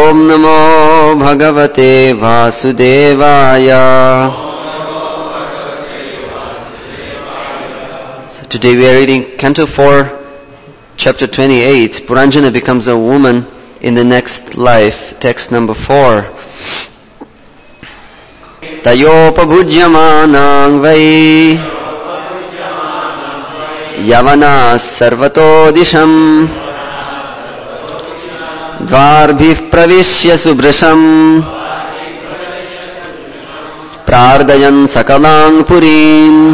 Om Namo Bhagavate Vasudevaya. So today we are reading Canto 4, Chapter 28. Puranjana becomes a woman in the next life. Text number 4. Tayopabhujyamanang vai Yavanas sarvato disham Dvarbhih pravishya subrasham Prardayan sakalang purim.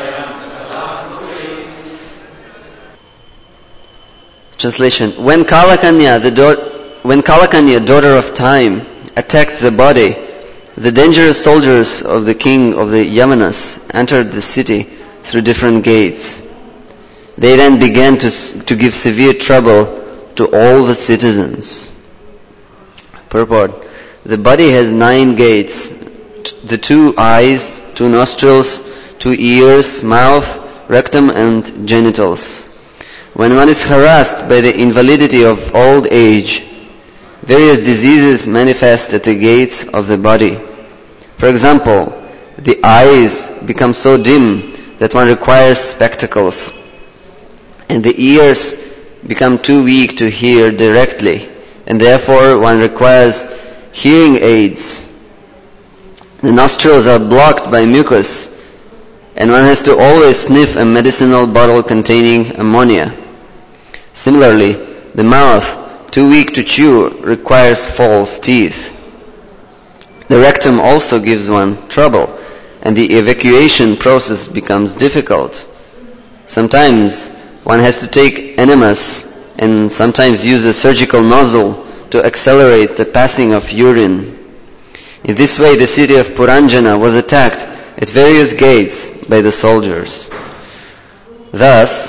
Translation. When Kalakanya, daughter of time, attacked the body, the dangerous soldiers of the king of the Yavanas entered the city through different gates. They then began to give severe trouble to all the citizens. Purport. The body has 9 gates, the 2 eyes, 2 nostrils, 2 ears, mouth, rectum and genitals. When one is harassed by the invalidity of old age, various diseases manifest at the gates of the body. For example, the eyes become so dim that one requires spectacles, and the ears become too weak to hear directly, and therefore one requires hearing aids. The nostrils are blocked by mucus, and one has to always sniff a medicinal bottle containing ammonia. Similarly, the mouth, too weak to chew, requires false teeth. The rectum also gives one trouble, and the evacuation process becomes difficult. Sometimes one has to take enemas and sometimes use a surgical nozzle to accelerate the passing of urine. In this way, the city of Puranjana was attacked at various gates by the soldiers. Thus,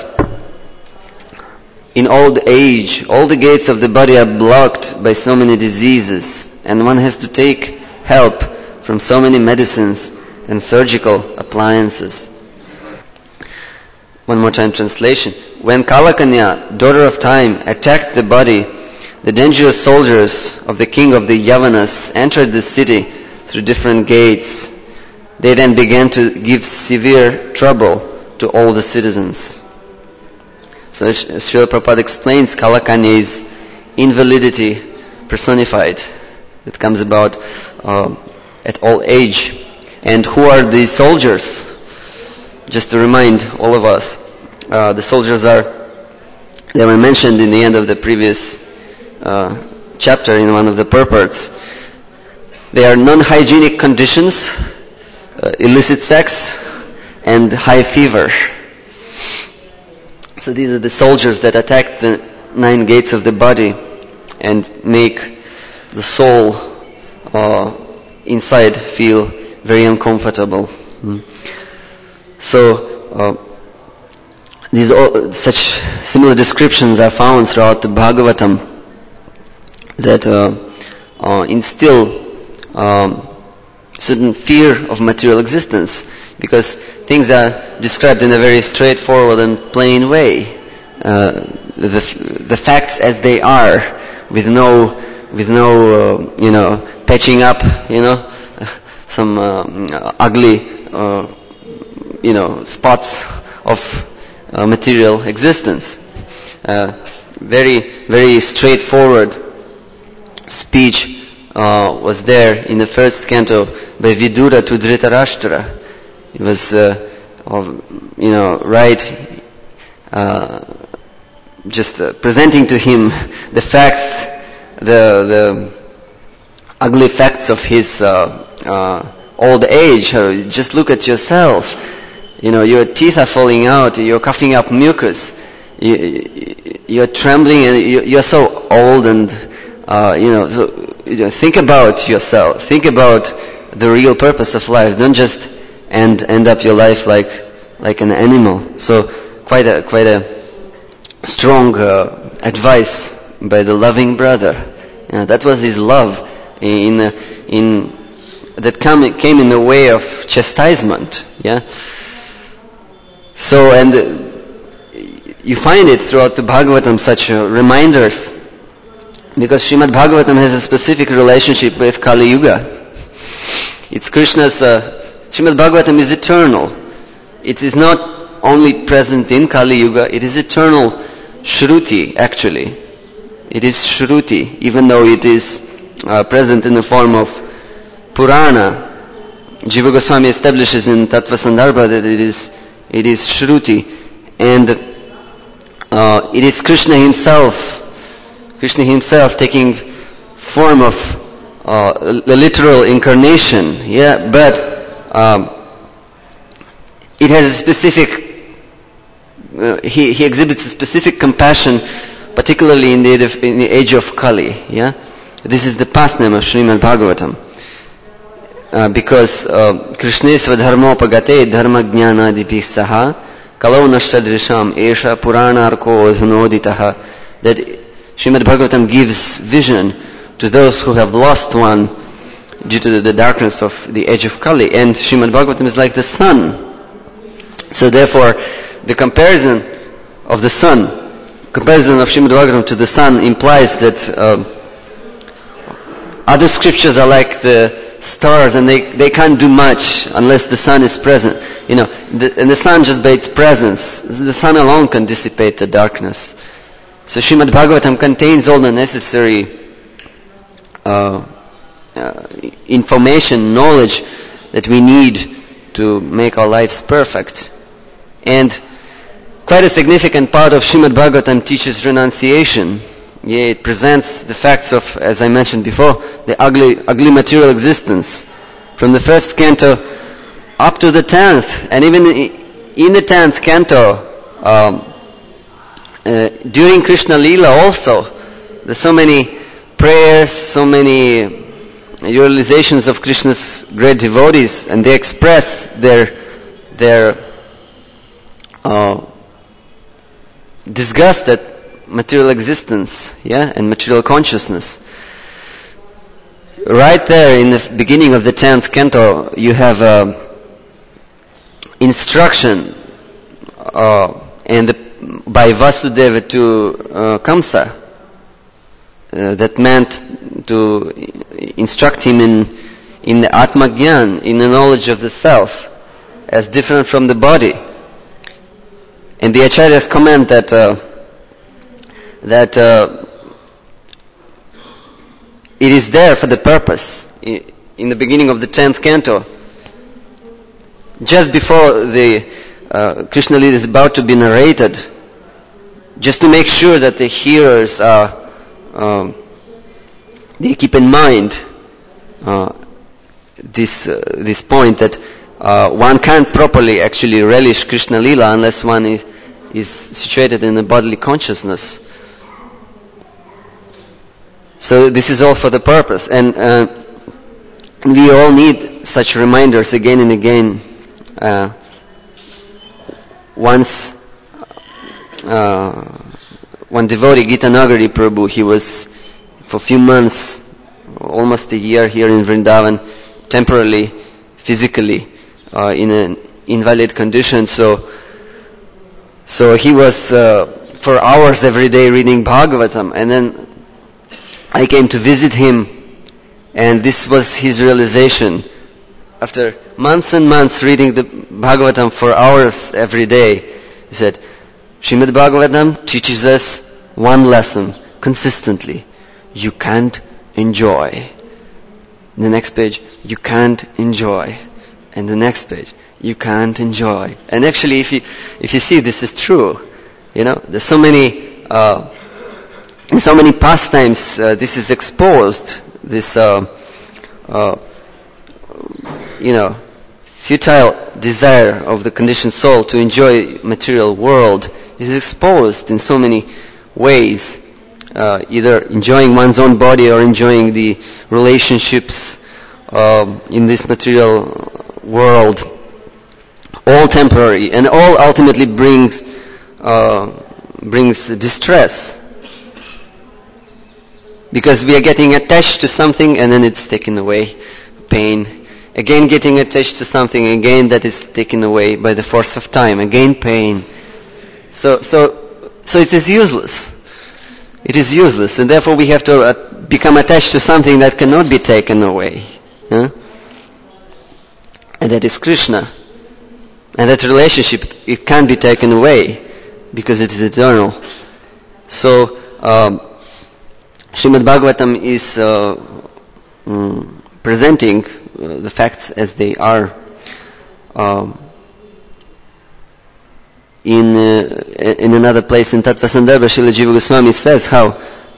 in old age, all the gates of the body are blocked by so many diseases, and one has to take help from so many medicines and surgical appliances. One more time translation. When Kalakanya, daughter of time, attacked the body, the dangerous soldiers of the king of the Yavanas entered the city through different gates. They then began to give severe trouble to all the citizens. So Srila Prabhupada explains Kalakanya's invalidity personified. It comes about at all age. And who are these soldiers? Just to remind all of us, the soldiers they were mentioned in the end of the previous chapter in one of the purports. They are non-hygienic conditions, illicit sex, and high fever. So these are the soldiers that attack the 9 gates of the body and make the soul inside feel very uncomfortable. So such similar descriptions are found throughout the Bhagavatam that instill certain fear of material existence, because things are described in a very straightforward and plain way. The facts as they are, with no patching up, some ugly spots of material existence. Very, very straightforward speech was there in the first canto by Vidura to Dhritarashtra. It was, just presenting to him the facts, the ugly facts of his old age. Just look at yourself. Your teeth are falling out. You're coughing up mucus. You're trembling, and you're so old. And think about yourself. Think about the real purpose of life. Don't just end up your life like an animal. So quite a strong advice by the loving brother. That was his love that came in the way of chastisement. Yeah. So, and you find it throughout the Bhagavatam, such reminders Because Srimad Bhagavatam has a specific relationship with Kali Yuga. It's Krishna's, Srimad Bhagavatam is eternal. It is not only present in Kali Yuga, it is eternal Shruti actually. It is Shruti, even though it is present in the form of Purana. Jiva Goswami establishes in Tattva Sandarbha that it is Shruti, and it is Krishna himself taking form of the literal incarnation, but it has a specific, he exhibits a specific compassion, particularly in the age of Kali, This is the pastime of Srimad Bhagavatam. Because Krishnesva dharmopagate dharma jnanadipih saha kalau nashtadrisham esha puranarko dhunoditaha, that Srimad Bhagavatam gives vision to those who have lost one due to the darkness of the age of Kali. And Srimad Bhagavatam is like the sun. So therefore, the comparison of Srimad Bhagavatam to the sun implies that other scriptures are like the stars, and they can't do much unless the sun is present. And the sun, just by its presence, the sun alone can dissipate the darkness. So Srimad Bhagavatam contains all the necessary information, knowledge that we need to make our lives perfect. And quite a significant part of Srimad Bhagavatam teaches renunciation. It presents the facts of, as I mentioned before, the ugly material existence. From the first canto up to the 10th, and even in the 10th canto, during Krishna Leela also, there's so many prayers, so many realizations of Krishna's great devotees, and they express their disgust at material existence, and material consciousness. Right there in the beginning of the 10th canto, you have instruction by Vasudeva to Kamsa, that meant to instruct him in the Atma Gyan, in the knowledge of the self, as different from the body. And the Acharyas comment that it is there for the purpose. In the beginning of the 10th canto, just before the Krishna Leela is about to be narrated, just to make sure that the hearers they keep in mind this point that one can't properly actually relish Krishna Leela unless one is situated in a bodily consciousness. So this is all for the purpose, and we all need such reminders again and again. Once one devotee, Gita Nagari Prabhu, he was for a few months, almost a year here in Vrindavan, temporarily, physically, in an invalid condition. So he was for hours every day reading Bhagavatam, and then I came to visit him, and this was his realization. After months and months reading the Bhagavatam for hours every day, he said, Srimad Bhagavatam teaches us one lesson consistently. You can't enjoy. The next page, you can't enjoy. And the next page, you can't enjoy. And actually, if you see, this is true. There's so many in so many pastimes this is exposed. This futile desire of the conditioned soul to enjoy material world is exposed in so many ways, either enjoying one's own body or enjoying the relationships in this material world, all temporary, and all ultimately brings distress. Because we are getting attached to something and then it's taken away, pain. Again getting attached to something, again that is taken away by the force of time, again pain. So it is useless. it is useless, and therefore we have to become attached to something that cannot be taken away. And that is Krishna. And that relationship, it can't be taken away because it is eternal. So, Srimad Bhagavatam is presenting the facts as they are. In another place in Tattva Sandarbha, Srila Jiva Goswami says how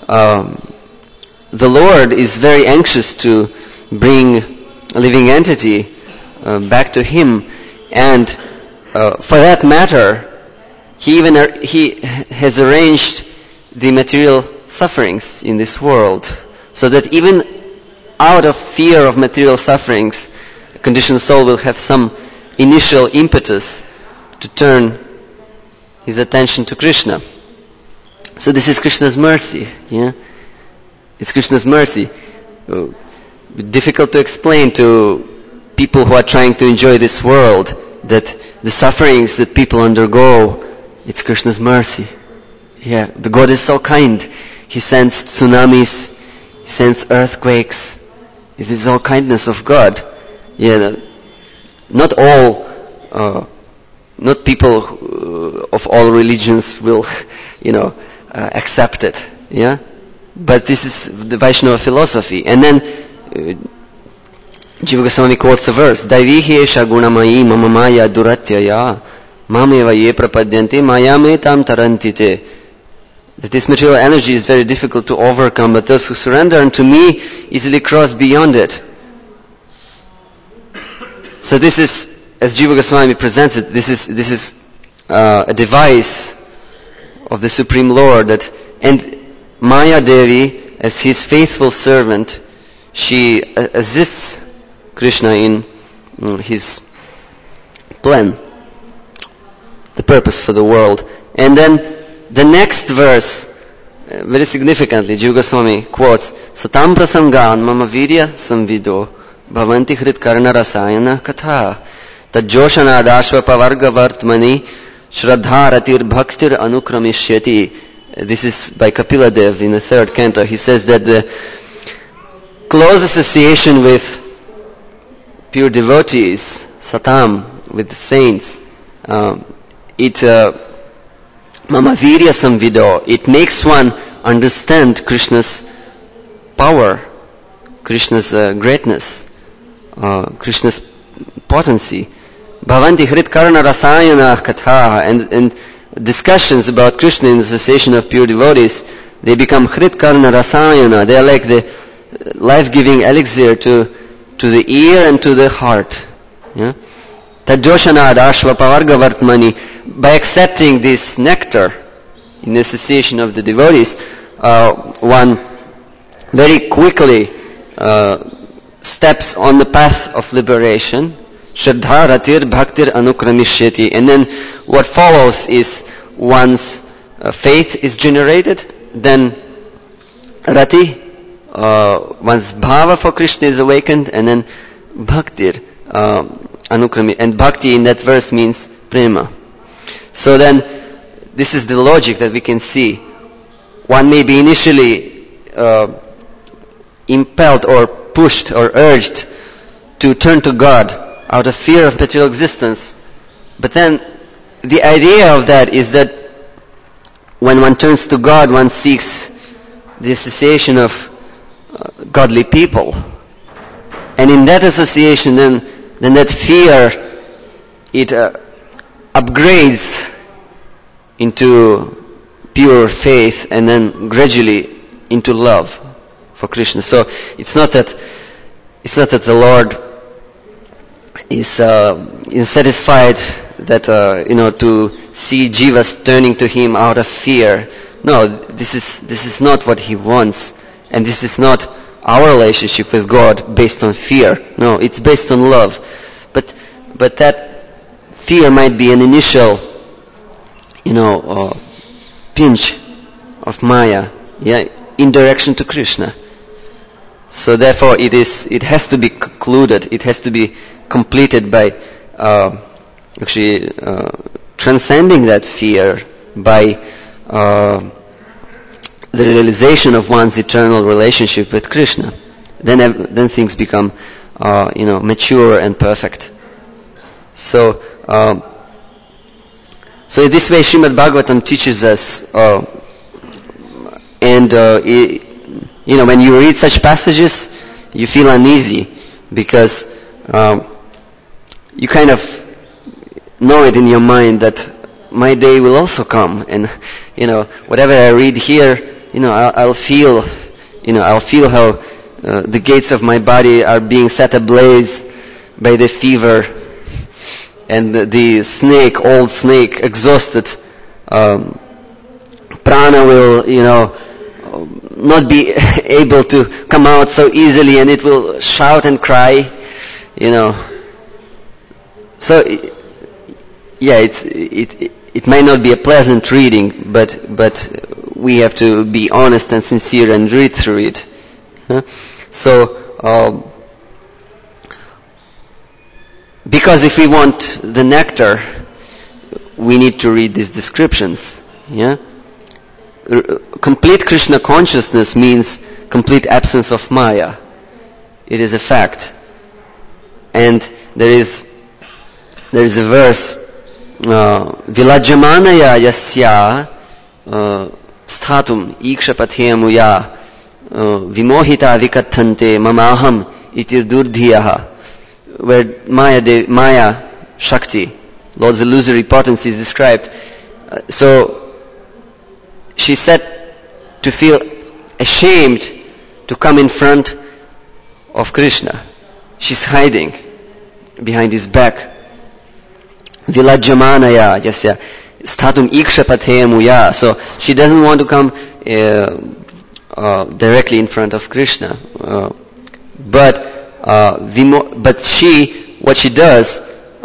the Lord is very anxious to bring a living entity back to Him, and for that matter, He has arranged the material sufferings in this world, so that even out of fear of material sufferings, a conditioned soul will have some initial impetus to turn his attention to Krishna. So this is Krishna's mercy. It's Krishna's mercy. Difficult to explain to people who are trying to enjoy this world that the sufferings that people undergo, it's Krishna's mercy. The God is so kind. He sends tsunamis, He sends earthquakes. It is all kindness of God. Not people of all religions will, accept it. But this is the Vaishnava philosophy. And then Jiva Goswami quotes a verse: Daivihi esha gunamayi mama maya duratyaya mameva ye prapadyanti mayametam tarantite. That this material energy is very difficult to overcome, but those who surrender unto me easily cross beyond it. So this is, as Jiva Goswami presents it, this is a device of the Supreme Lord, and Maya Devi, as His faithful servant, she assists Krishna in His plan, the purpose for the world. And then the next verse, very significantly, Jiva Goswami quotes, Satam prasangan mama virya samvido bhavanti hrit karna rasayana katha tajjoshana dashva pavarga vartmani shraddha ratir bhaktir anukramishyati. This is by Kapila Dev in the 3rd canto. He says that the close association with pure devotees, satam, with the saints, Mama Virya Samvido, it makes one understand Krishna's power, Krishna's greatness, Krishna's potency. Bhavanti Hrit Karna Rasayana Katha, and discussions about Krishna in the association of pure devotees, they become Hrit Karna Rasayana. They are like the life-giving elixir to the ear and to the heart. Tajjoshana Ashva Pavarga Vartmani. By accepting this nectar in the association of the devotees, one very quickly steps on the path of liberation. Shraddha ratir bhaktir anukramisheti. And then what follows is one's faith is generated, then rati, one's bhava for Krishna is awakened, and then bhaktir anukrami. And bhakti in that verse means prema. So then, this is the logic that we can see. One may be initially impelled or pushed or urged to turn to God out of fear of material existence. But then, the idea of that is that when one turns to God, one seeks the association of godly people. And in that association, then that fear, it upgrades into pure faith, and then gradually into love for Krishna. So it's not that the Lord is satisfied that to see jivas turning to Him out of fear. No, this is not what He wants, and this is not our relationship with God based on fear. No, it's based on love. But that fear might be an initial, pinch of Maya, in direction to Krishna. So therefore, it has to be concluded. It has to be completed by transcending that fear, by the realization of one's eternal relationship with Krishna. Then things become, mature and perfect. So in this way, Srimad Bhagavatam teaches us, when you read such passages, you feel uneasy because you kind of know it in your mind that my day will also come, and whatever I read here, I'll feel how the gates of my body are being set ablaze by the fever, and the old snake, exhausted, prana will, not be able to come out so easily, and it will shout and cry, So, it might not be a pleasant reading, but we have to be honest and sincere and read through it. So, because if we want the nectar, we need to read these descriptions. Complete Krishna consciousness means complete absence of Maya. It is a fact. And there is a verse, Vilajyamanaya yasya sthatum ikshapathe muya vimohita vikathante mamaham itir durdhiyaha, where Maya Shakti, Lord's illusory potency, is described. So she said to feel ashamed to come in front of Krishna. She's hiding behind his back. Vilajyamanaya yasya sthatum ikshapathe muya. So she doesn't want to come directly in front of Krishna. But what she does,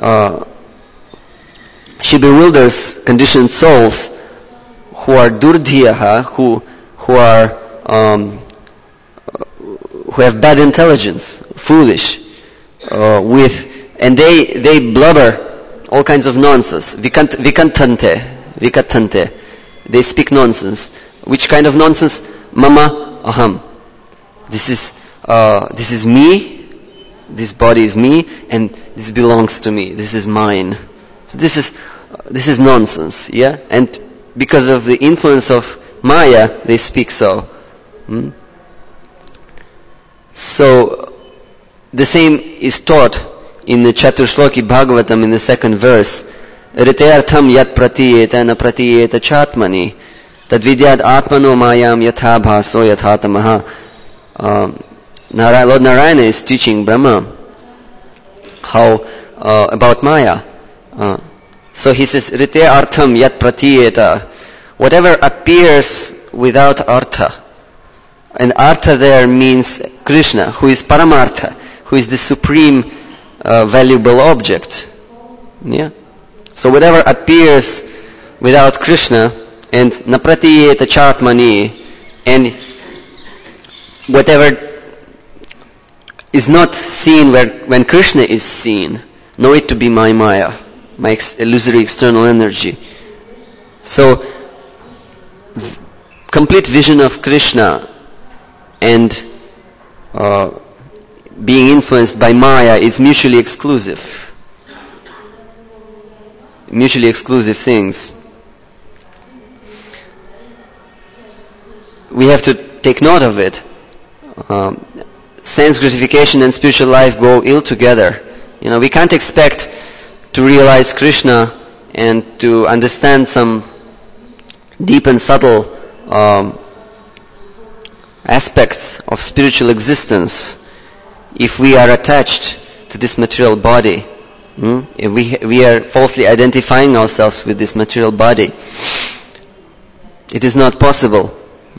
she bewilders conditioned souls who are durdhiyaha, who have bad intelligence, foolish, and they blubber all kinds of nonsense. Vikathante. They speak nonsense. Which kind of nonsense? Mama aham. This is me. This body is me, and this belongs to me. This is mine. So this is nonsense. Yeah, and because of the influence of Maya, they speak so. So the same is taught in the Chaturshloki Bhagavatam in the second verse. Riteartham yat pratiyeta na pratiyeta chatmani tadvidyad atmano mayam yatha bhaso yathatamaha. Lord Narayana is teaching Brahma about Maya. So he says, Rite artham yat pratiyeta, whatever appears without artha. And artha there means Krishna, who is paramartha, who is the supreme valuable object. Yeah. So whatever appears without Krishna, and napratiyeta chatmani, and whatever is not seen when Krishna is seen, know it to be my Maya, my illusory external energy. So, complete vision of Krishna and being influenced by Maya is mutually exclusive. Mutually exclusive things. We have to take note of it. Sense gratification and spiritual life go ill together. We can't expect to realize Krishna and to understand some deep and subtle aspects of spiritual existence if we are attached to this material body. If we are falsely identifying ourselves with this material body. It is not possible.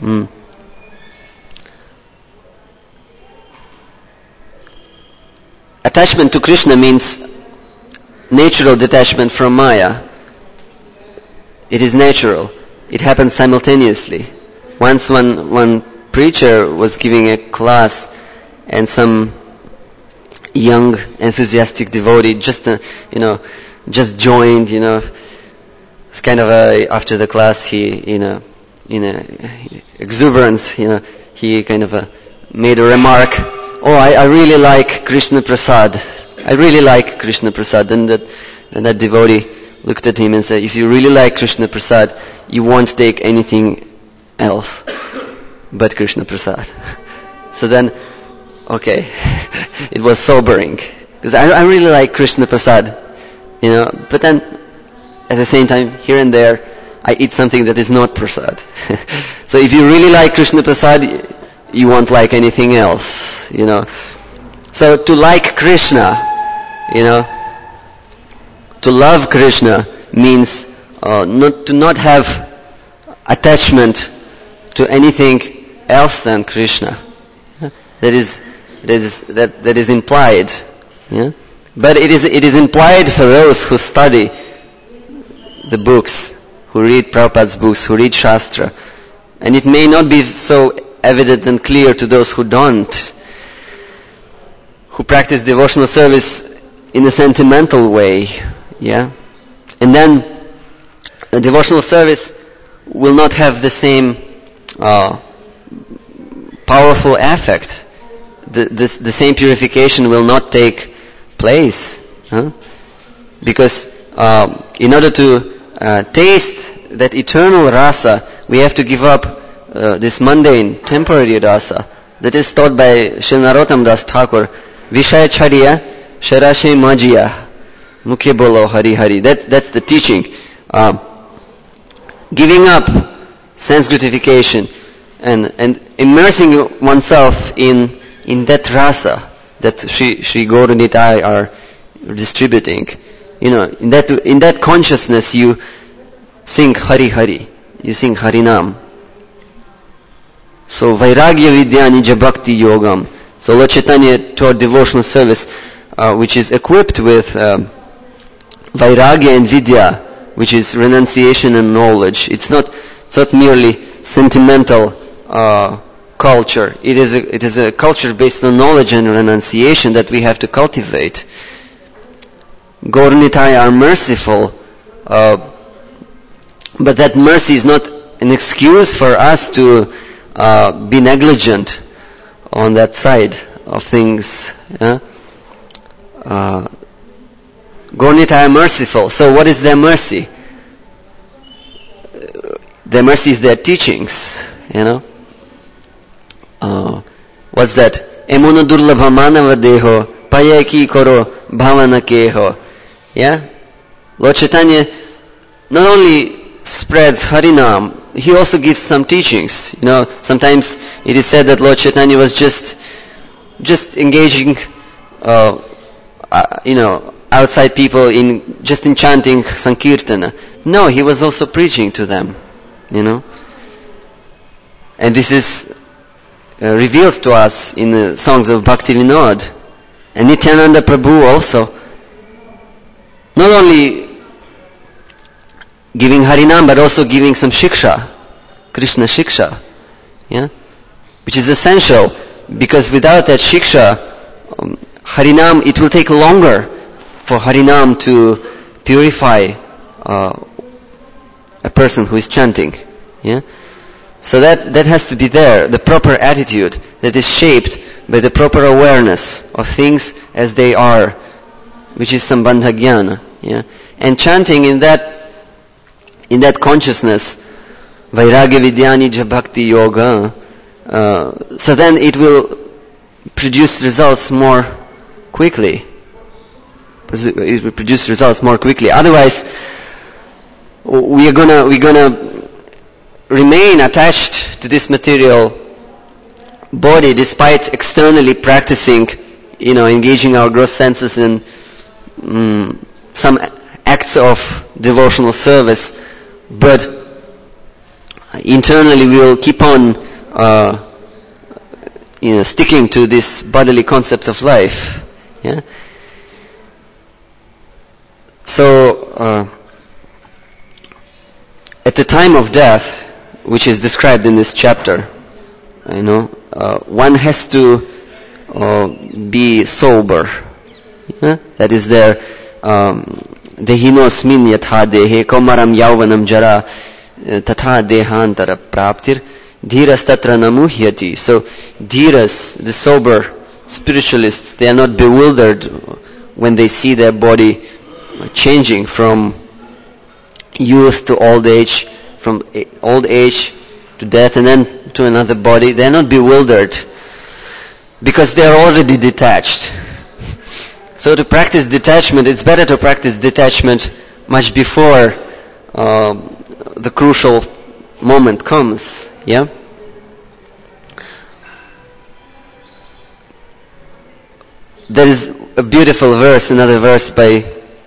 Attachment to Krishna means natural detachment from Maya. It is natural. It happens simultaneously. Once one preacher was giving a class, and some young enthusiastic devotee just joined. It's kind of after the class he exuberance, he kind of made a remark, "Oh, I really like Krishna Prasad. I really like Krishna Prasad." And that devotee looked at him and said, "If you really like Krishna Prasad, you won't take anything else but Krishna Prasad." So then, okay, it was sobering, because I really like Krishna Prasad, but then at the same time, here and there, I eat something that is not Prasad. So if you really like Krishna Prasad, you won't like anything else, So to like Krishna, to love Krishna means not have attachment to anything else than Krishna. That is implied. But it is implied for those who study the books, who read Prabhupada's books, who read Shastra. And it may not be so evident and clear to those who don't, who practice devotional service in a sentimental way. And then a devotional service will not have the same powerful effect. The same purification will not take place. Because in order to taste that eternal rasa, we have to give up this mundane, temporary rasa that is taught by Srila Narottam Das Thakur. Vishaya Chariya, Sharashe Majiya, Mukhe Bolo Hari Hari. That's the teaching. Giving up sense gratification and immersing oneself in that rasa that Sri Gaura Nitai are distributing. In that consciousness you sing Hari Hari, you sing Harinam. So Vairagya Vidya Nija Bhakti Yogam. So Lord Chaitanya taught devotional service which is equipped with Vairagya and Vidya, which is renunciation and knowledge. It's not merely sentimental culture. It is a culture based on knowledge and renunciation that we have to cultivate. Gaura Nitai are merciful, but that mercy is not an excuse for us to be negligent on that side of things. Gaura Nitai are merciful. So what is their mercy? Their mercy is their teachings. What's that? Emuna durlabha manava deho payaki koro bhavana keho. Lord Chaitanya not only spreads Harinam, he also gives some teachings. Sometimes it is said that Lord Chaitanya was just engaging, outside people in chanting Sankirtana. No, he was also preaching to them. And this is revealed to us in the songs of Bhakti Vinod. And Nityananda Prabhu also, not only giving Harinam, but also giving some Shiksha, Krishna Shiksha, which is essential, because without that Shiksha, Harinam, it will take longer for Harinam to purify a person who is chanting. So that has to be there, the proper attitude that is shaped by the proper awareness of things as they are, which is Sambandha Jnana. And chanting in that consciousness, Vairagya Vidyani Ja Bhakti Yoga, so then it will produce results more quickly. It will produce results more quickly. Otherwise, we're gonna remain attached to this material body despite externally practicing, engaging our gross senses in some acts of devotional service, but internally we will keep on sticking to this bodily concept of life. So at the time of death, which is described in this chapter, one has to be sober. That is there. Dehinosmin yatha dehe komaram yauvanam jara tatha dehantara praptir dhirastatra namuhyati. So dhiras, the sober spiritualists, they are not bewildered when they see their body changing from youth to old age, from old age to death, and then to another body. They are not bewildered because they are already detached. So to practice detachment, it's better to practice detachment much before the crucial moment comes. Yeah. There is a beautiful verse, another verse by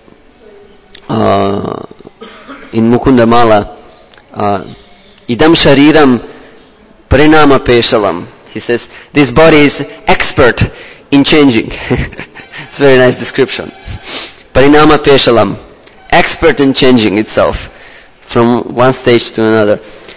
in Mukunda Mala. Idam shariram parinama peshalam. He says, this body is expert in changing. It's a very nice description. Parinama peshalam. Expert in changing itself from one stage to another.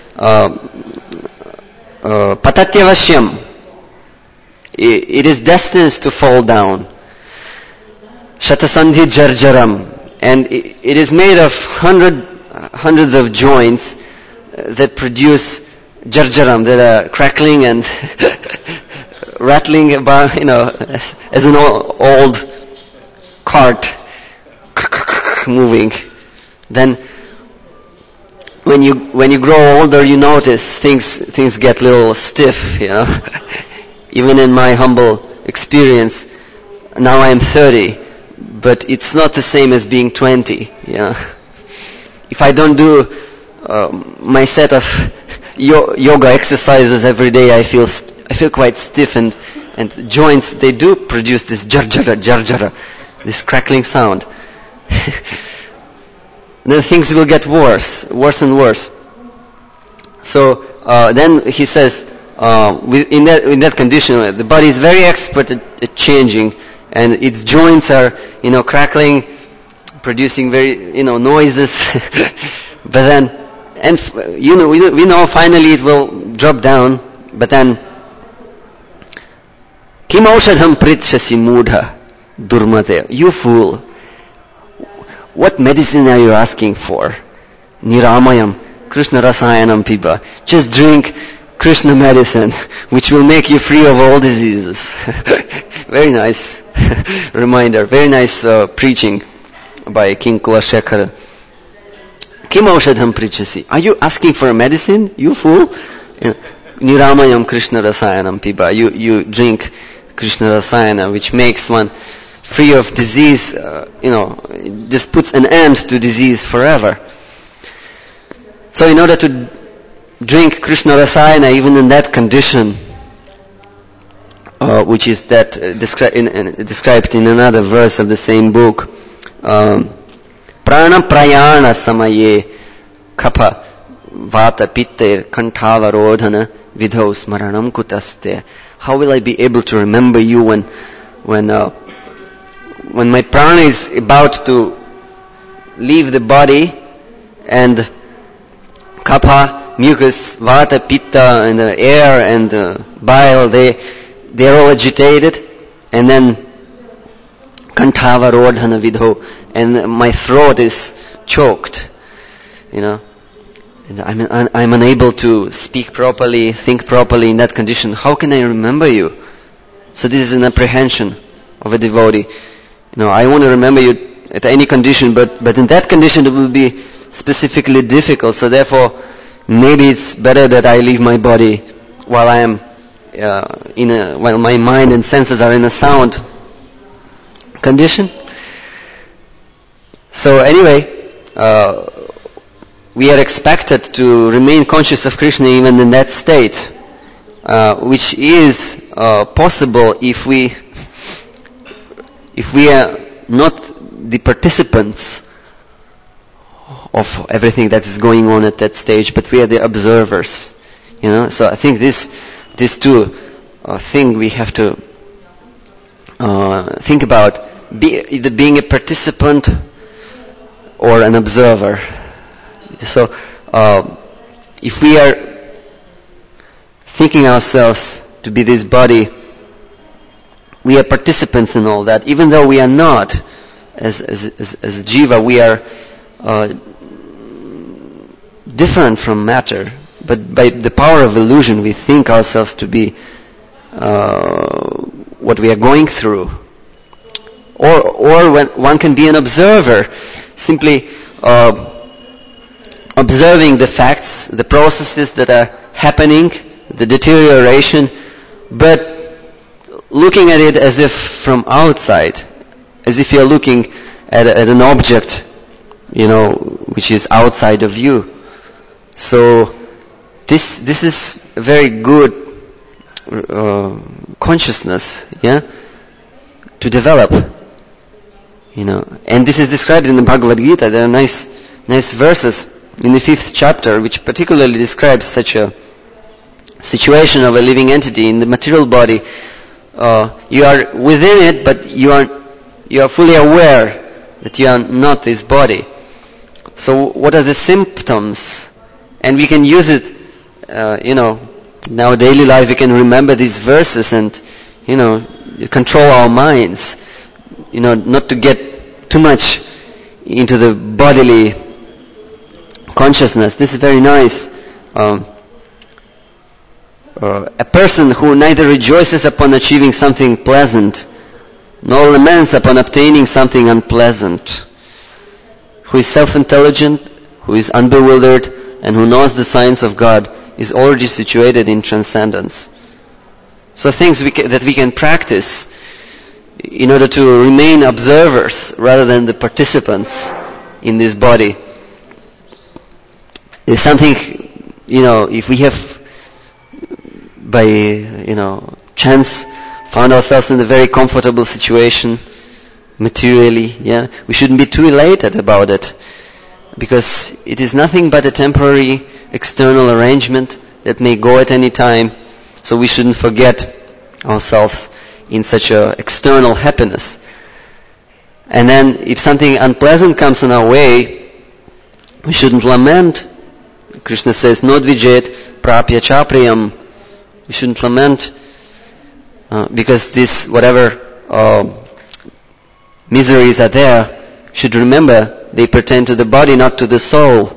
Patatyavashyam. It is destined to fall down. Shatasandhi jarjaram. And it is made of hundreds of joints that produce jarjaram, that are crackling and rattling about, as an old cart moving. Then when you grow older, you notice things get a little stiff, Even in my humble experience, now I am 30, but it's not the same as being 20. If I don't do my set of yoga exercises every day, I feel quite stiff, and joints, they do produce this jarjara, this crackling sound. Then things will get worse and worse. So then he says, in that condition, the body is very expert at changing, and its joints are, crackling, producing very, noises. But then, we know finally it will drop down. But then, kim aushadham pritshasi mudha durmate. You fool! What medicine are you asking for? Niramayam Krishna rasayanam piba. Just drink Krishna medicine, which will make you free of all diseases. Very nice reminder. Very nice preaching by King Kulashekara. Kim aushadham prichasi. Are you asking for a medicine, you fool? Niramayam Krishna rasayanam piba. You drink Krishna rasayana, which makes one free of disease. Just puts an end to disease forever. So in order to drink Krishna rasayana, even in that condition, which is that described in another verse of the same book, prana prayana samaye kapha vata pitter kantavarodhana vidho smaranam kutaste. How will I be able to remember you when my prana is about to leave the body, and kapha, mucus, vata, pitta, and the air and the bile, they're all agitated, and then kantavarodhana vidho, and my throat is choked, and I'm unable to speak properly, think properly in that condition. How can I remember you? So this is an apprehension of a devotee. I want to remember you at any condition, but in that condition it will be specifically difficult. So therefore, maybe it's better that I leave my body while I am while my mind and senses are in a sound condition. So anyway, we are expected to remain conscious of Krishna even in that state, which is possible if we are not the participants of everything that is going on at that stage, but we are the observers. So I think this two thing we have to think about, either being a participant or an observer. So if we are thinking ourselves to be this body, we are participants in all that, even though we are not. As jiva, we are different from matter, but by the power of illusion we think ourselves to be what we are going through. Or when one can be an observer, simply observing the facts, the processes that are happening, the deterioration, but looking at it as if from outside, as if you're looking at an object, which is outside of you. So this is a very good consciousness, to develop. And this is described in the Bhagavad Gita. There are nice verses in the 5th chapter which particularly describes such a situation of a living entity in the material body. You are within it, but you are fully aware that you are not this body. So what are the symptoms? And we can use it, in our daily life. We can remember these verses and, control our minds, not to get too much into the bodily consciousness. This is very nice. A person who neither rejoices upon achieving something pleasant, nor laments upon obtaining something unpleasant, who is self-intelligent, who is unbewildered, and who knows the science of God, is already situated in transcendence. So things that we can practice in order to remain observers rather than the participants in this body. There's something, if we have by, chance found ourselves in a very comfortable situation materially, we shouldn't be too elated about it, because it is nothing but a temporary external arrangement that may go at any time. So we shouldn't forget ourselves in such a external happiness. And then if something unpleasant comes on our way, we shouldn't lament. Krishna says, Nodvijet prapya chapriyam. We shouldn't lament because this, whatever miseries are there, should remember they pertain to the body, not to the soul.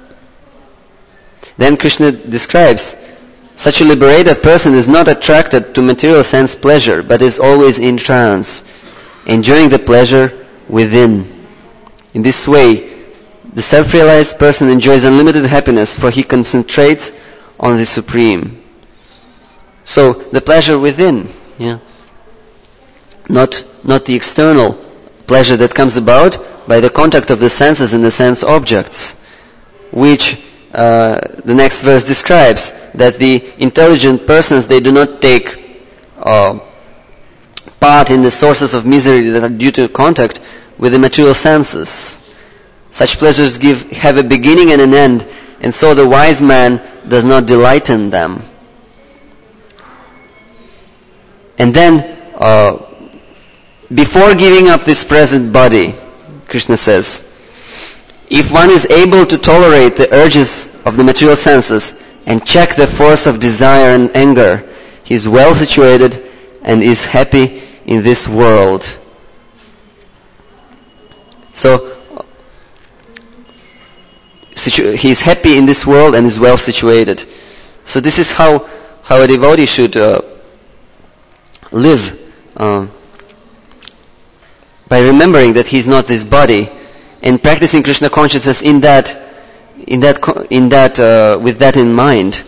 Then Krishna describes, such a liberated person is not attracted to material sense pleasure, but is always in trance, enjoying the pleasure within. In this way, the self-realized person enjoys unlimited happiness, for he concentrates on the Supreme. So, the pleasure within, not the external pleasure that comes about by the contact of the senses and the sense objects, which the next verse describes, that the intelligent persons, they do not take part in the sources of misery that are due to contact with the material senses. Such pleasures have a beginning and an end, and so the wise man does not delight in them. And then, before giving up this present body, Krishna says, if one is able to tolerate the urges of the material senses and check the force of desire and anger, he is well situated and is happy in this world. So, he is happy in this world and is well situated. So this is how a devotee should live, by remembering that he is not this body, and practicing Krishna consciousness with that in mind.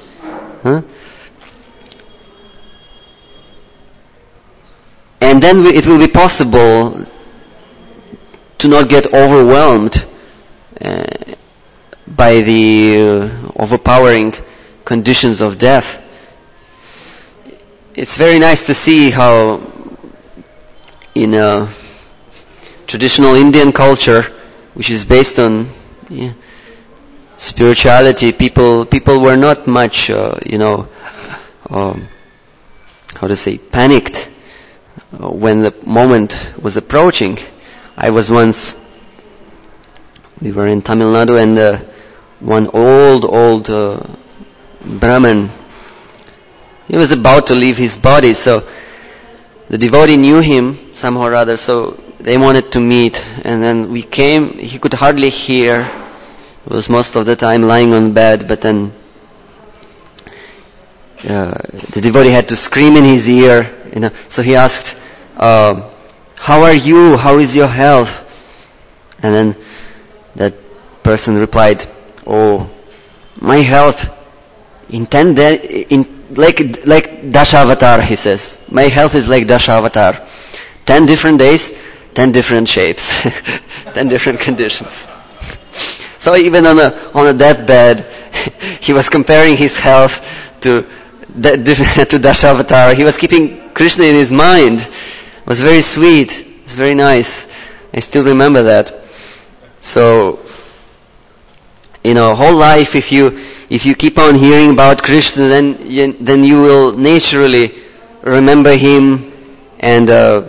And then it will be possible to not get overwhelmed by the overpowering conditions of death. It's very nice to see how in a traditional Indian culture, which is based on spirituality, people were not much, panicked when the moment was approaching. We were in Tamil Nadu, and one old Brahmin, he was about to leave his body, so the devotee knew him somehow or other, so they wanted to meet, and then we came. He could hardly hear. was most of the time lying on bed, but then the devotee had to scream in his ear, so he asked, how are you? How is your health? And then that person replied, oh, my health in 10 days, like Dashavatar, he says. My health is like Dashavatar. 10 different days, 10 different shapes, 10 different conditions. So even on a deathbed, he was comparing his health to Dashavatar. He was keeping Krishna in his mind. It was very sweet. It was very nice. I still remember that. So, whole life, if you keep on hearing about Krishna, then you will naturally remember him and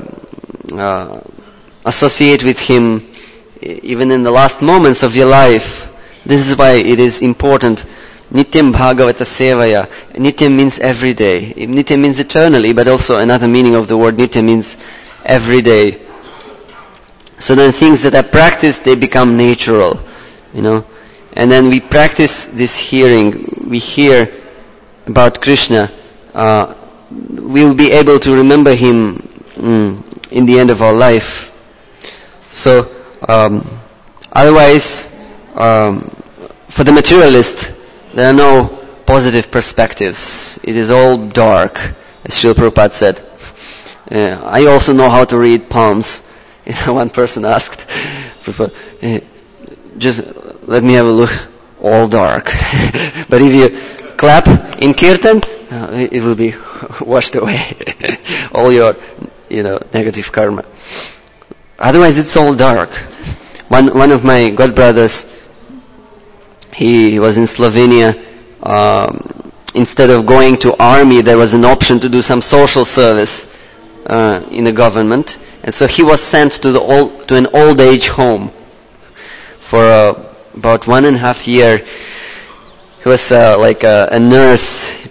associate with him even in the last moments of your life. This is why it is important. Nityam Bhagavata Sevaya. Nityam means every day. Nityam means eternally, but also another meaning of the word Nitya means every day. So then things that are practiced, they become natural, And then we practice this hearing. We hear about Krishna. We'll be able to remember him in the end of our life. So, otherwise, for the materialist, there are no positive perspectives. It is all dark, as Srila Prabhupada said. I also know how to read palms. One person asked, just let me have a look, all dark. But if you clap in kirtan, it will be washed away. All your, negative karma. Otherwise it's all dark. One of my godbrothers, he was in Slovenia. Instead of going to army, there was an option to do some social service in the government. And so he was sent to an old age home for about 1.5 years. He was like a nurse,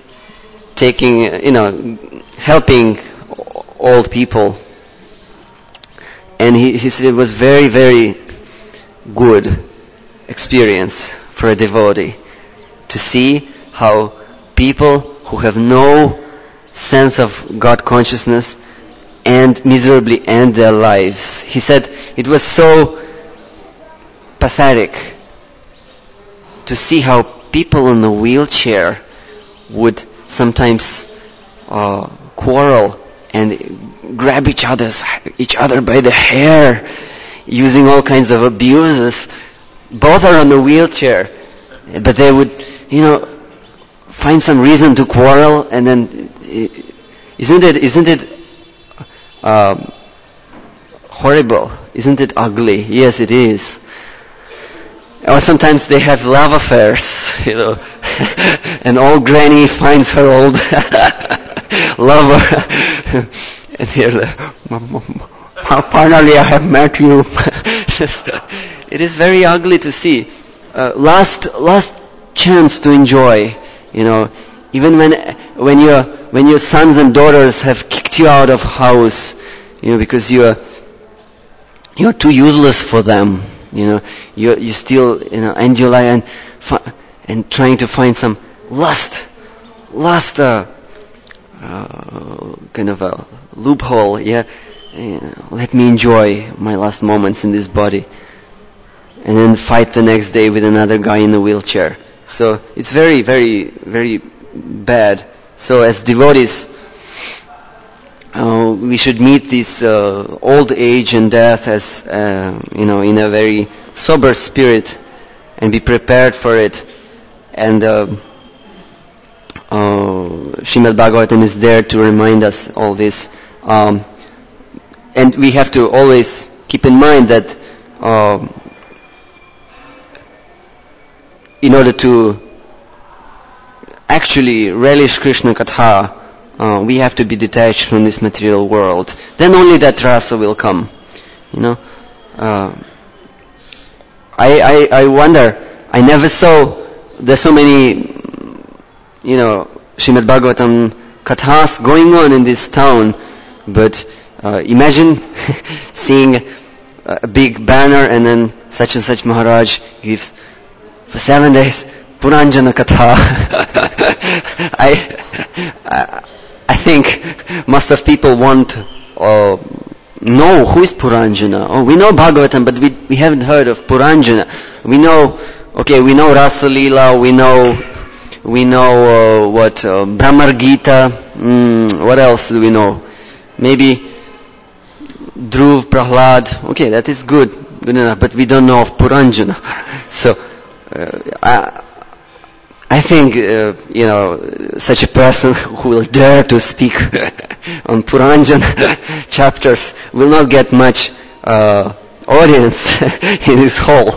helping old people. And he said it was very, very good experience for a devotee to see how people who have no sense of God consciousness and miserably end their lives. He said it was so pathetic to see how people in the wheelchair would sometimes quarrel and grab each other by the hair, using all kinds of abuses. Both are on the wheelchair, but they would, find some reason to quarrel, and then isn't it horrible? Isn't it ugly? Yes, it is. Or sometimes they have love affairs, and old granny finds her old lover, and here, finally I have met you. It is very ugly to see. Last chance to enjoy, even when your sons and daughters have kicked you out of house, because you're too useless for them. You still, end your life and trying to find some last kind of a loophole. Let me enjoy my last moments in this body, and then fight the next day with another guy in the wheelchair. So it's very, very, very bad. So as devotees, we should meet this old age and death as in a very sober spirit, and be prepared for it. And Srimad Bhagavatam is there to remind us all this. And we have to always keep in mind that in order to actually relish Krishna Katha, we have to be detached from this material world. Then only that rasa will come. I wonder, I never saw, there's so many, Srimad Bhagavatam Kathas going on in this town, but imagine seeing a big banner and then such and such Maharaj gives for 7 days, Puranjana Katha. I think most of people want know who is Puranjana. Oh, we know Bhagavatam, but we haven't heard of Puranjana. We know Rasa Leela, we know Brahmar Gita. What else do we know? Maybe Dhruv, Prahlad. Okay, that is good enough, but we don't know of Puranjana. So I think such a person who will dare to speak on Puranjana chapters will not get much audience in his hall.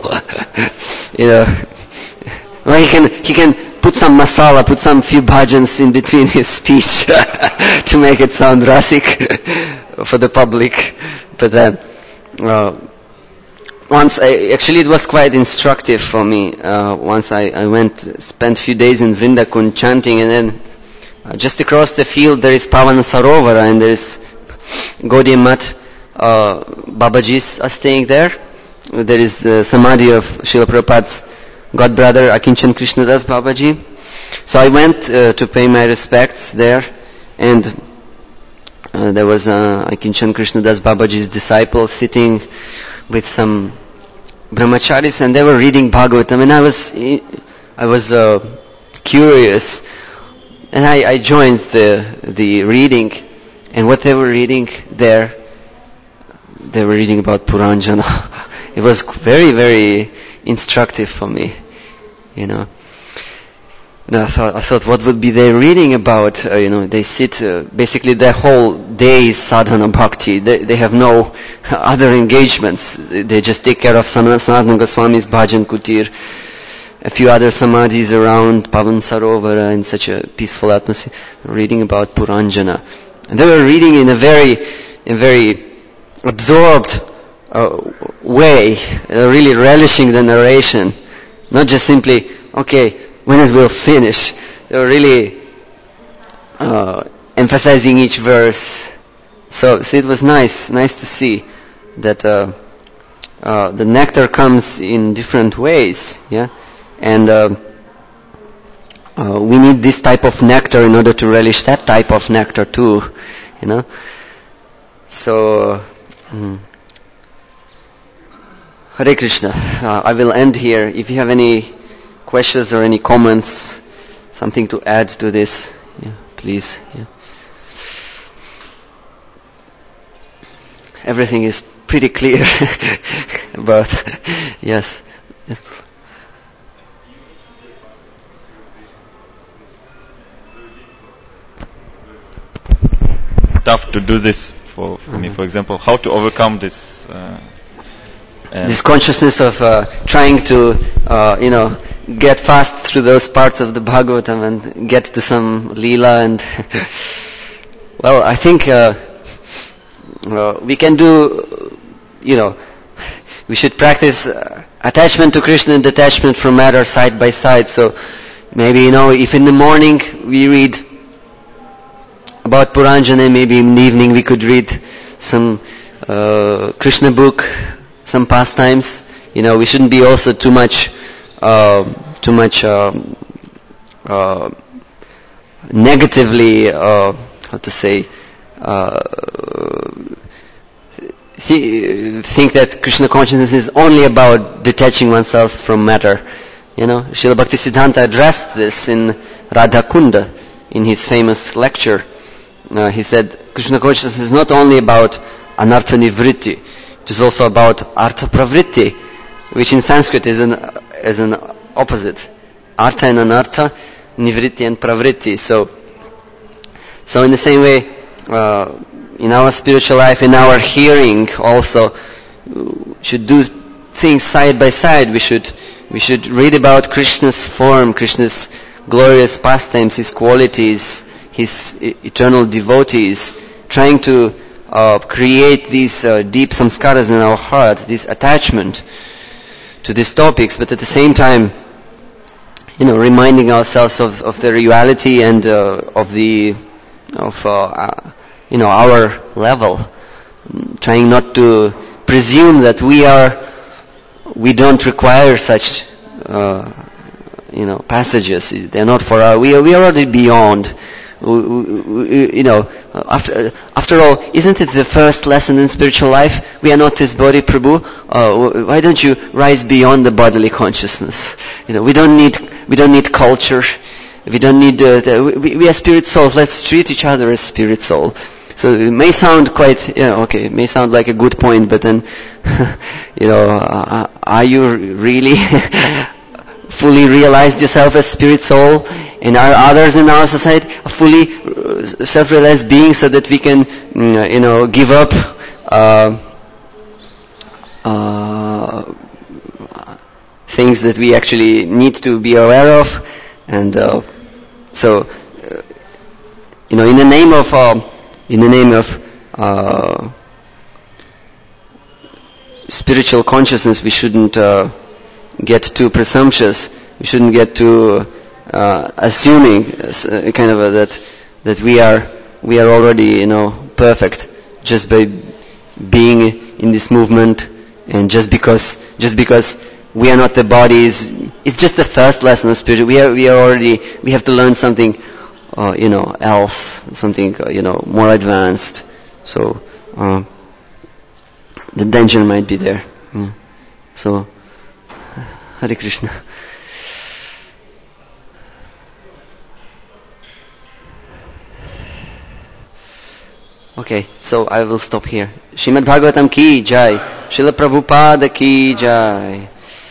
Well, he can put some masala, put some few bhajans in between his speech to make it sound rasik for the public. But then actually it was quite instructive for me. Once I spent a few days in Vrindakund chanting, and then just across the field there is Pavana Sarovara, and there is Gaudiya Math. Babajis are staying there. There is the Samadhi of Srila Prabhupada's godbrother Akinchan Krishnadas Babaji. So I went to pay my respects there, and there was Akinchan Krishnadas Babaji's disciple sitting with some brahmacharis, and they were reading Bhagavatam, and I was curious, and I joined the reading, and what they were reading there, they were reading about Puranjana. It was very, very instructive for me, And I thought, what would be they reading about? They sit, basically their whole day is sadhana bhakti. They have no other engagements. They just take care of Sanatana Goswami's bhajan kutir, a few other samadhis around Pavan Sarovara in such a peaceful atmosphere, reading about Puranjana. And they were reading in a very absorbed way, really relishing the narration, not just simply, okay, when it will finish. They were really emphasizing each verse. So it was nice to see that the nectar comes in different ways, and we need this type of nectar in order to relish that type of nectar too, So, Hare Krishna. I will end here. If you have any questions or any comments, something to add to this, please. Everything is pretty clear, but yes. Tough to do this for me, for example, how to overcome this this consciousness of trying to get fast through those parts of the Bhagavatam and get to some Leela, and well, I think we can do, we should practice attachment to Krishna and detachment from matter side by side. So maybe, if in the morning we read about Puranjana, maybe in the evening we could read some Krishna book, some pastimes. We shouldn't be also too much negatively, think that Krishna consciousness is only about detaching oneself from matter. Srila Bhaktisiddhanta addressed this in Radha Kunda in his famous lecture. He said, Krishna consciousness is not only about anartha nivritti, it is also about artha pravritti, which in Sanskrit is an opposite. Artha and anartha, nivritti and pravritti. So in the same way, in our spiritual life, in our hearing also, should do things side by side. We should read about Krishna's form, Krishna's glorious pastimes, His qualities, His eternal devotees, trying to create these deep samskaras in our heart, this attachment to these topics, but at the same time, reminding ourselves of the reality and of our level, trying not to presume that we don't require such passages. They're not for us. We are already beyond. After all, isn't it the first lesson in spiritual life? We are not this body, Prabhu. Why don't you rise beyond the bodily consciousness? We don't need culture. We don't need. We are spirit souls. Let's treat each other as spirit soul. So it may sound it may sound like a good point, but then, are you really fully realized yourself as spirit soul? And are others in our society fully self-realized beings so that we can, give up things that we actually need to be aware of? And in the name of spiritual consciousness, we shouldn't get too presumptuous. We shouldn't get too assuming that we are already perfect just by being in this movement, and just because we are not the bodies. It's just the first lesson of spirit. We have to learn something else, something more advanced. So the danger might be there. Yeah. So Hare Krishna. Okay, so I will stop here. Srimad Bhagavatam ki jai. Srila Prabhupada ki jai.